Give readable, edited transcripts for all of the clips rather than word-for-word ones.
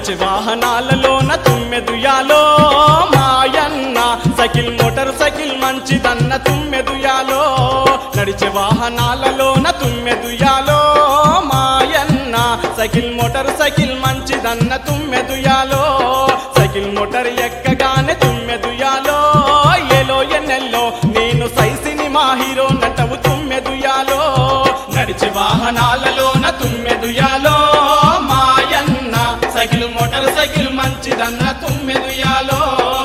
నడిచే వాహనాలలోన తుమ్మెదుయాలో మాయన్న సైకిల్ మోటార్ సైకిల్ మంచిదన్న తుమ్మెదుయాలో నడిచే వాహనాలలోన తుమ్మెదుయాలో మాయన్న సైకిల్ మోటార్ సైకిల్ మంచిదన్న తుమ్మెదుయాలో సైకిల్ మోటార్ ఎక్కగానే తుమ్మెదుయాలో ఏలో ఎన్నెల్లో నేను సైసిని మా హీరో నటవు తుమ్మెదుయాలో నడిచే వాహనాలలోన తుమ్మెదుయాలో మాయన్న సైకిల్ మోటార్ సైకిల్ మంచిదన్న తుమ్మెదుయాలో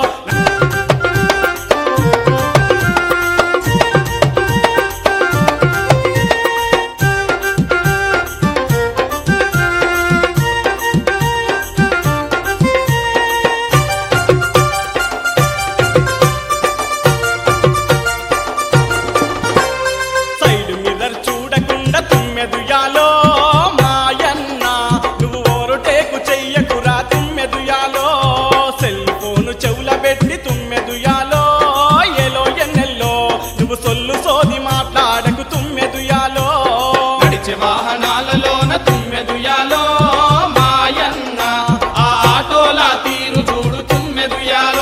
సైడ్ మిర్రర్ చూడకుండా తుమ్మెదుయాలో మాయన్న నువ్వు ఓరుటేకు చెయ్యకురా తుమ్మెదుయాలో సెల్ ఫోను చెవుల పెట్టి తుమ్మెదుయాలో ఏలో ఎన్నెల్లో నువ్వు సొల్లు సోది మాట్లాడకు తుమ్మెదుయాలో నడిచే వాహనాలలోన తుమ్మెదుయాలో మాయన్న ఆ ఆటోల తీరు చూడు తుమ్మెదుయాలో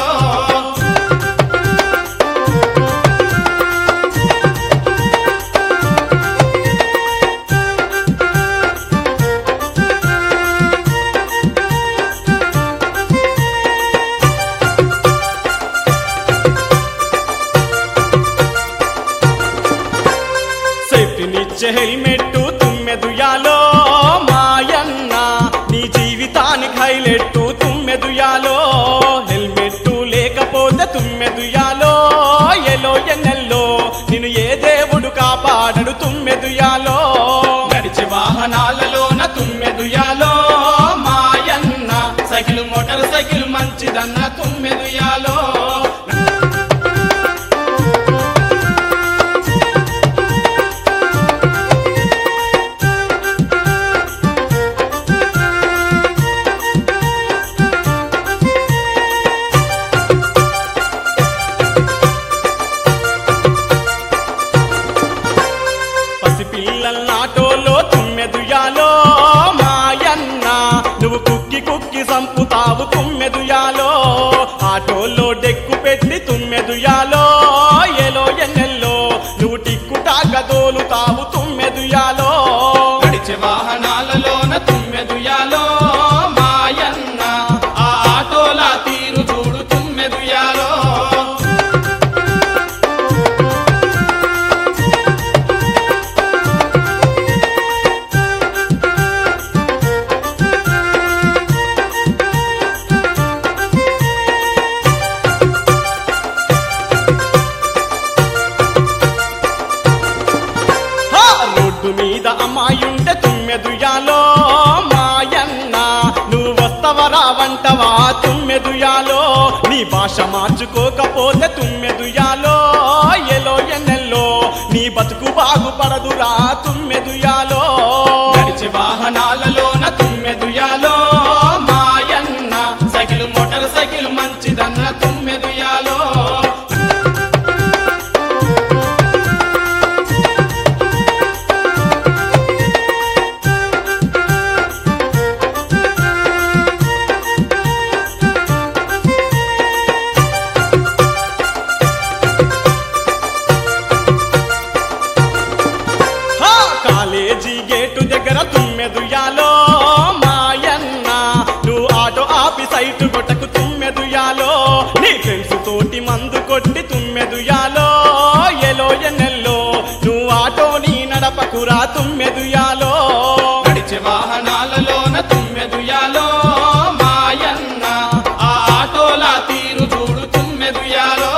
సేఫ్టీనిచ్చే హెల్మెట్ తుమ్మెదుయాలో మాయన్న నీ జీవితానికి హైలైట్ తుమ్మెదుయాలో హెల్మెట్ లేకపోతే తుమ్మెదుయాలో ఎలో ఎన్నెల్లో నిన్ను ఏ దేవుడు కాపాడడు తుమ్మెదుయాలో నడిచే వాహనాలలోన తుమ్మెదుయాలో మాయన్న సైకిల్ మోటార్ సైకిల్ మంచిదన్న తుమ్మెదుయాలో పిల్లల్నాటోలో తుమ్మెదుయాలో మాయన్న నువ్వు కుక్కి కుక్కి సంపుతావు తుమ్మెదుయాలో ఆటోలో డెక్కు పెట్టి తుమ్మెదుయాలో ఏలో ఎన్నెల్లో నువ్వు టిక్కుటాక దోలుతావు తుమ్మెదుయాలో నడిచే వాహనాలలోన తుమ్మెదుయాలో మాయన్న ఆ ఆటోల తీరు చూడు తుమ్మెదుయాలో రోడ్డు మీద అమ్మాయుంటే తుమ్మెదుయాలో మాయన్న నువ్వు వస్తవరా వంటవా తుమ్మెదుయాలో నీ భాష మార్చుకోకపోతే తుమ్మెదుయాలో ఎలో ఎన్నెల్లో నీ బతుకు బాగుపడదురా తుమ్మెదుయాలో నడిచే వాహనాలలోన తుమ్మెదుయాలో మాయన్న సైకిల్ మోటార్ సైకిల్ మంచిదన్న తుమ్మెదుయాలో కాలేజీ గేటు దగ్గర తుమ్మెదుయాలో మాయన్న నువ్వు ఆటో ఆపి సైటు కొట్టకు తుమ్మెదుయాలో నీ ఫ్రెండ్స్ తోటి మందు కొట్టి తుమ్మెదుయాలో ఎలో ఎన్నెల్లో నువ్వు ఆటోని నడపకురా తుమ్మెదుయాలో నడిచే వాహనాలలోన తుమ్మెదుయాలో మాయన్న ఆ ఆటోల తీరు చూడు తుమ్మెదుయాలో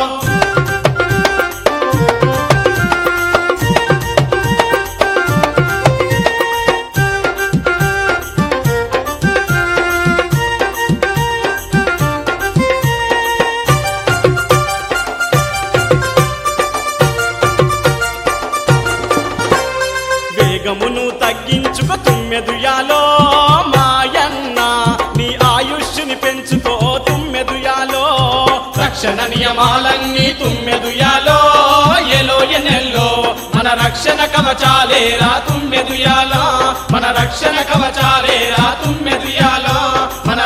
వేగమును తగ్గించుకో తుమ్మెదుయాలో మాయన్న నీ ఆయుష్ని పెంచుకో తుమ్మెదుయాలో రక్షణ నియమాలన్నీ తుమ్మెదుయాలో ఎలో ఎన్నెల్లో మన రక్షణ కవచాలేరా తుమ్మెదుయాలో మన రక్షణ కవచాలేరా తుమ్మెదుయాలో మన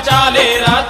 బచాలేరా